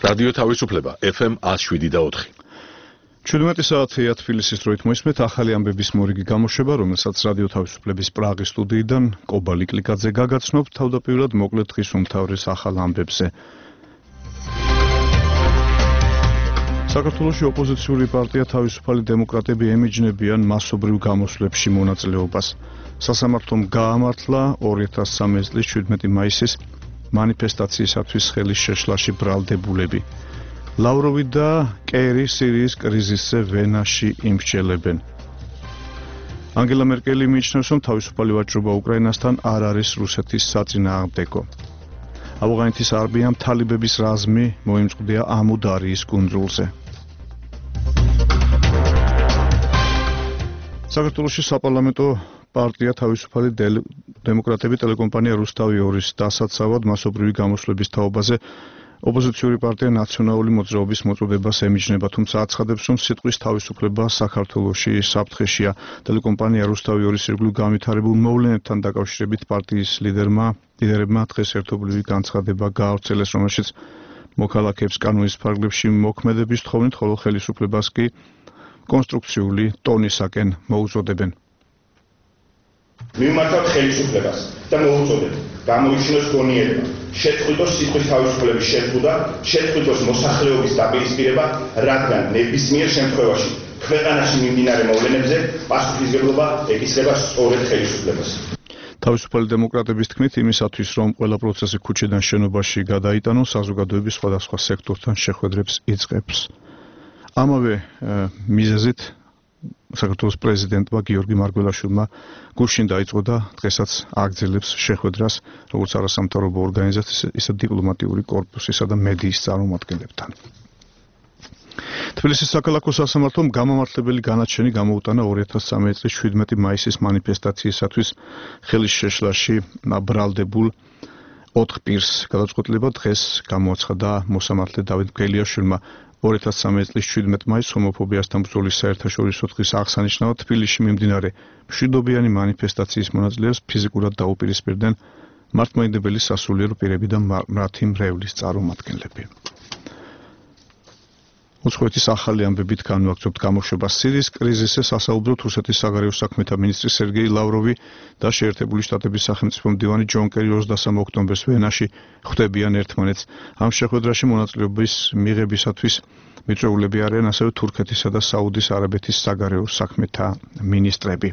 რადიო თავისუფლება FM 107.4. 17 საათია თბილისის დროით მოისმენთ ახალი ამბების მორიგი გამოშვება, რომელსაც რადიო თავისუფლების პრაღის სტუდიიდან კობალი კლიკაძე გაგაცნობთ. თავდაპირველად მოკლედ დღის უმთავრეს ახალ ამბებზე. საქართველოში ოპოზიციური პარტია თავისუფალი დემოკრატები ემიჯნებიან მასობრივ გამოსვლებში მონაწილეობას. სასამართლომ გაამართლა 2013 წლის 17 მაისის მანიფესტაციისათვის ხელის შეშლაში ბრალდებულები. ლავროვი და კერი სირიის კრიზისზე ვენაში იმსჯელებენ. ანგელა მერკელი მიიჩნევს, რომ თავისუფალი ვაჭრობა უკრაინასთან არ არის რუსეთის საწინააღმდეგო. ავღანეთის არმიამ თალიბების რაზმი მოიმწყდია ამუდარიის კუნძულზე. საქართველოში საპარლამენტო პარტია თავისუფალი დემოკრატები ტელეკომპანია რუსთავი 2-ის დასაცავად მასობრივი გამოსვლების თაობაზე ოპოზიციური პარტია ნაციონალური მოძრაობის მოწოდებას ემიჯნება, თუმცა აცხადებს, რომ სიტყვის თავისუფლება საქართველოში საფრთხეშია. ტელეკომპანია რუსთავი 2-ის ირგვლივ განვითარებულ მოვლენებთან დაკავშირებით პარტიის ლიდერებმა დღეს ერთობლივი განცხადება გაავრცელეს, რომელშიც მოქალაქეებს კანონის ფარგლებში მოქმედების თხოვნით, ხოლო ხელისუფლებას კი კონსტრუქციული ტონისაკენ მოუწოდებენ. მივმართავთ ხელისუფლებას და მოუწოდეთ გამოიჩინოს გონიერება, შეწყვიტოს სიტყვის თავისუფლების შეზღუდვა, შეწყვიტოს მოსახლეობის დაპირისპირება, რადგან ნებისმიერ შემთხვევაში ქვეყანაში მიმდინარე მოვლენებზე პასუხისმგებლობა ეკისრება სწორედ ხელისუფლებას. თავისუფალი დემოკრატების თქმით, იმისათვის, რომ ყველა პროცესი ქუჩიდან შენობაში გადაიტანონ, საზოგადოების სხვადასხვა სექტორთან შეხვედრებს იწყებს. ამავე მიზეზით საქართველოს პრეზიდენტმა გიორგი მარგველაშვილმა გუშინ დაიწყო და დღესაც აგრძელებს შეხვედრას როგორც არასამთავრობო ორგანიზაციის, ისე დიპლომატიური კორპუსისა და მედიის წარმომადგენლებთან. თბილისის საქალაქო სასამართლომ გამამართლებელი განაჩენი გამოუტანა 2013 წლის 17 მაისის მანიფესტაციისათვის ხელის შეშლაში ბრალდებულ 4 პირს. გადაწყვეტილება დღეს გამოაცხადა მოსამართლე დავით მგელიაშვილმა. 2013 წლის 17 მაისს ჰომოფობიასთან ბრძოლის საერთაშორისო დღის აღსანიშნავად თბილისში მიმდინარე მშვიდობიანი მანიფესტაციის მონაწილეებს ფიზიკურად დაუპირისპირდნენ მართლმადიდებელი სასულიერო პირები და მათი მრევლის წარმომადგენლები. უცხოეთის ახალი ამბებით განვაგრძობთ გამოშვებას. სირიის კრიზისზე სასაუბროდ რუსეთის საგარეო საქმეთა მინისტრი სერგეი ლავროვი და შეერთებული შტატების სახელმწიფო მდივანი ჯონ კერი 23 ოქტომბერს ვენაში ხვდებიან ერთმანეთს. ამ შეხვედრაში მონაწილეობის მიღებისათვის მიწვეულები არიან ასევე თურქეთისა და საუდის არაბეთის საგარეო საქმეთა მინისტრები.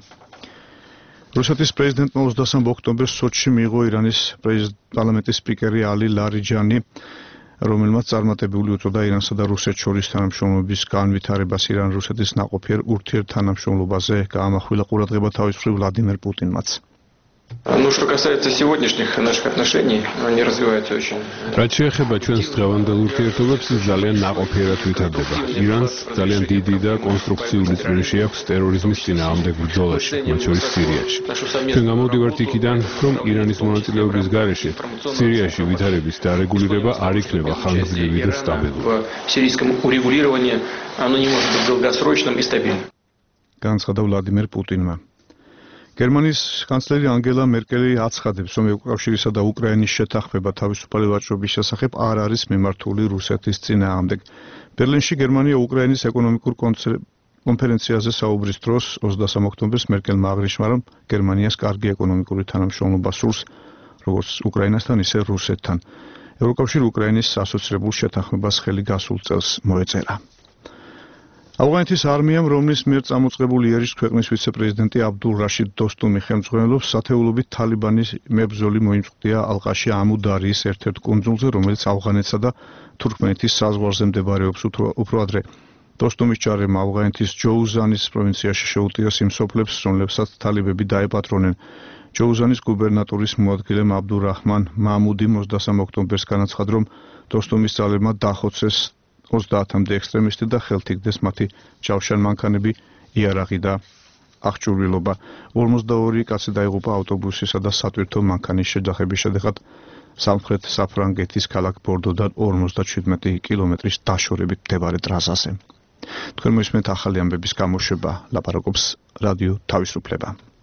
რუსეთის პრეზიდენტმა 23 ოქტომბერს სოჩში მიიღო ირანის პარლამენტის სპიკერი ალი ლარიჯანი, რომელმაც წარმატებული უწოდა ირანსა და რუსეთს შორის თანამშრომლობის განვითარებას. ირან-რუსეთის ნაყოფიერ ურთიერთთანამშრომლობაზე გაამახვილა ყურადღება თავის მხრივ ვლადიმერ პუტინმაც. Ну, что касается сегодняшних наших отношений, они развиваются очень. რაც შეეხება ჩვენს დღევანდელ ურთიერთობებს, ძალიან ნაყოფიერად ვითარდება. ირანს ძალიან დიდი და კონსტრუქციული წვლილი აქვს ტერორიზმის წინააღმდეგ ბრძოლაში, მათ შორის სირიაში. ჩვენ გამოვდივართ იქიდან, რომ ირანის მონაწილეობის გარეშე სირიაში ვითარების დარეგულირება არ იქნება ხანგრძლივი და სტაბილური. Сирийском урегулировании оно не может быть долгосрочным и стабильным. განცხადა ვლადიმერ პუტინმა. გერმანიის კანცლერი ანგელა მერკელი აცხადებს, რომ ევროკავშირისა და უკრაინის შეთანხმება თავისუფალი ვაჭრობის შესახებ არ არის მიმართული რუსეთის წინააღმდეგ. ბერლინში გერმანია უკრაინის ეკონომიკურ კონფერენციაზე საუბრის დროს 23 ოქტომბერს მერკელმა აღნიშნა, რომ გერმანიას კარგი ეკონომიკური თანამშრომლობა სურს როგორც უკრაინასთან, ისე რუსეთთან. ევროკავშირი უკრაინის ასოცირებულ შეთანხმებას ხელი გასულ წელს მოეწერა. ავღანეთის არმიამ, რომლის მიერ წამოწყებული იერიშს ქვეყნის ვიცე-პრეზიდენტი აბდულ რაშიდ დოსტუმი ხელმძღვანელობს, სათეულობით თალიბანის მებრძოლი მოიმწყდია ალყაში ამუდარიის ერთ-ერთ კუნძულზე, რომელიც ავღანეთსა და თურქმენეთის საზღვარზე მდებარეობს. უფრო ადრე დოსტუმის ჯარებმა ავღანეთის ჯოუზანის პროვინციაში შეუტიეს იმ სოფლებს, რომლებსაც თალიბები დაეპატრონნენ. ჯოუზანის გუბერნატორის მოადგილემ აბდურაჰმან მამუდი 23 ოქტომბერს განაცხადა, რომ დოსტუმის ძალებმა დახოცეს 30-მდე ექსტრემისტი და ხელთიგდეს მათი ჯავშანმანქანები, იარაღი და აღჭურვილობა. 42 კაცი დაიღუპა ავტობუსისა და სატვირთო მანქანის შეჯახების შედეგად სამხრეთ საფრანგეთის ქალაქ ბორდოდან 57 კილომეტრის დაშორებით მდებარე ტრასაზე. თქვენ მოისმენთ ახალი ამბების გამოშვება, ლაპარაკობს რადიო თავისუფლება.